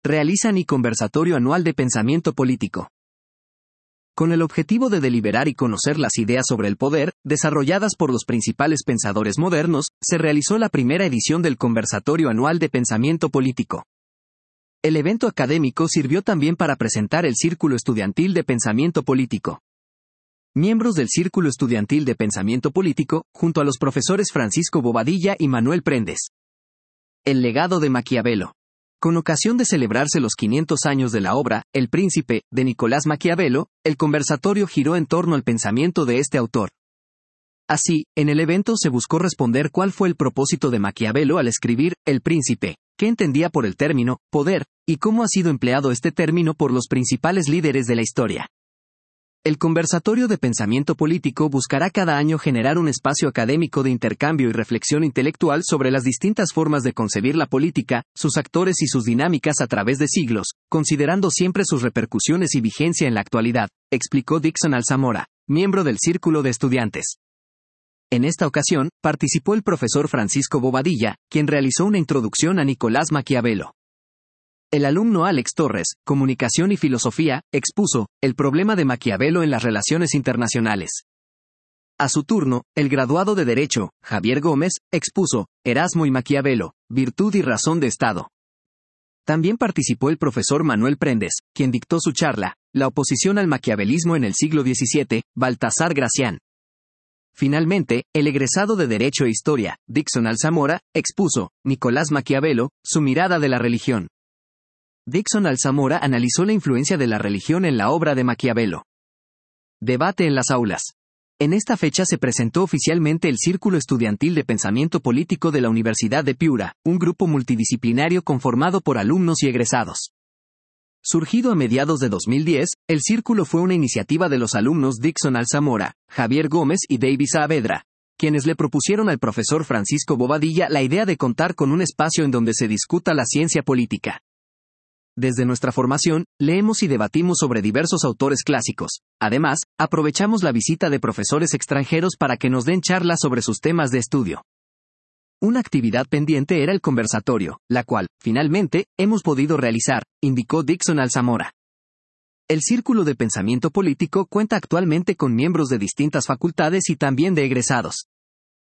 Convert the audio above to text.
realizan y conversatorio anual de pensamiento político. Con el objetivo de deliberar y conocer las ideas sobre el poder, desarrolladas por los principales pensadores modernos, se realizó la primera edición del Conversatorio Anual de Pensamiento Político. El evento académico sirvió también para presentar el Círculo Estudiantil de Pensamiento Político. Miembros del Círculo Estudiantil de Pensamiento Político, junto a los profesores Francisco Bobadilla y Manuel Prendes. El legado de Maquiavelo. Con ocasión de celebrarse los 500 años de la obra, El Príncipe, de Nicolás Maquiavelo, el conversatorio giró en torno al pensamiento de este autor. Así, en el evento se buscó responder cuál fue el propósito de Maquiavelo al escribir El Príncipe, qué entendía por el término poder, y cómo ha sido empleado este término por los principales líderes de la historia. El Conversatorio de Pensamiento Político buscará cada año generar un espacio académico de intercambio y reflexión intelectual sobre las distintas formas de concebir la política, sus actores y sus dinámicas a través de siglos, considerando siempre sus repercusiones y vigencia en la actualidad, explicó Dixon Alzamora, miembro del Círculo de Estudiantes. En esta ocasión, participó el profesor Francisco Bobadilla, quien realizó una introducción a Nicolás Maquiavelo. El alumno Alex Torres, Comunicación y Filosofía, expuso el problema de Maquiavelo en las relaciones internacionales. A su turno, el graduado de Derecho, Javier Gómez, expuso Erasmo y Maquiavelo, virtud y razón de Estado. También participó el profesor Manuel Prendes, quien dictó su charla, La oposición al maquiavelismo en el siglo XVII, Baltasar Gracián. Finalmente, el egresado de Derecho e Historia, Dixon Alzamora, expuso Nicolás Maquiavelo, su mirada de la religión. Dixon Alzamora analizó la influencia de la religión en la obra de Maquiavelo. Debate en las aulas. En esta fecha se presentó oficialmente el Círculo Estudiantil de Pensamiento Político de la Universidad de Piura, un grupo multidisciplinario conformado por alumnos y egresados. Surgido a mediados de 2010, el círculo fue una iniciativa de los alumnos Dixon Alzamora, Javier Gómez y David Saavedra, quienes le propusieron al profesor Francisco Bobadilla la idea de contar con un espacio en donde se discuta la ciencia política. Desde nuestra formación, leemos y debatimos sobre diversos autores clásicos. Además, aprovechamos la visita de profesores extranjeros para que nos den charlas sobre sus temas de estudio. Una actividad pendiente era el conversatorio, la cual, finalmente, hemos podido realizar, indicó Dixon Alzamora. El Círculo de Pensamiento Político cuenta actualmente con miembros de distintas facultades y también de egresados.